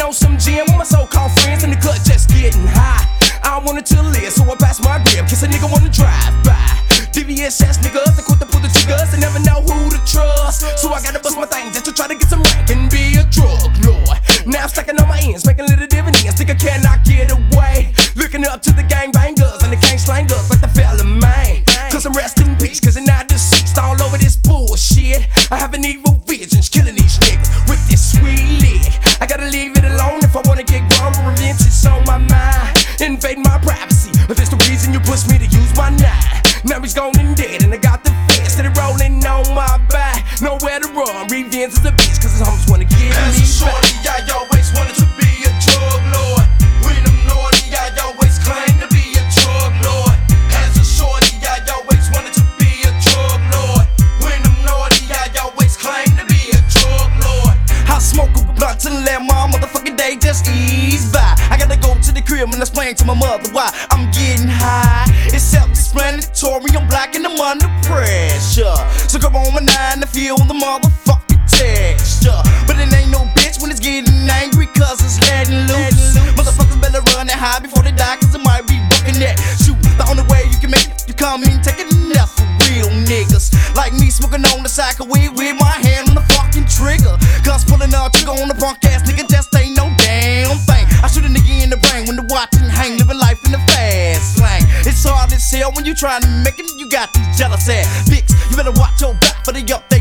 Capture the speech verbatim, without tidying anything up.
on some gin with my so-called friends in the cut, just getting high. I wanted to live, so I passed my grip. Kiss a nigga wanna drive by. D V S ass niggas, they quit to pull the triggers, they never know who to trust. So I gotta bust my thing just to try to get some rank and be a drug lord. Now I'm stacking on my ends, making little dividends. Think I cannot get away. Looking up to the gang bangers and the gang slangers like the fella man. Cause I'm rest in peace, cause I'm not deceased all over this bullshit. I have an evil visions killing these niggas with this sweet lick. I gotta leave it alone if I wanna get grown. Revenge is on my mind, invading my privacy. But that's the reason you pushed me to use my nine. Now he's gone and dead, and I got the fence that are rolling on my back. Nowhere to run, revenge is a bitch, cause his homies wanna get As me a shorty, back. I always wanted to be a drug lord. When I'm naughty, I always claim to be a drug lord. As a shorty, I always wanted to be a drug lord. When I'm naughty, I always claim to be a drug lord. I smoke a blunt and let my motherfucking day just ease by. I gotta go to the crib and explain to my mother why I'm getting high. It's self-explanatory, I'm black and I'm under pressure. So come on my nine to feel the motherfucking texture. But it ain't no bitch when it's getting angry, cause it's letting loose. Motherfuckers better run and hide before they die, cause it might be bucking that shoot. The only way you can make it, you come in, take it enough for real niggas like me, smoking on the sack of weed with my hand on the fucking trigger. Cause pulling a trigger on the punk ass nigga just ain't no damn thing. I shoot a nigga in the brain when the watching hang, living life in the fast slang. It's hard as hell when you trying to make it, you got these jealous ass dicks. You better watch your back for they up there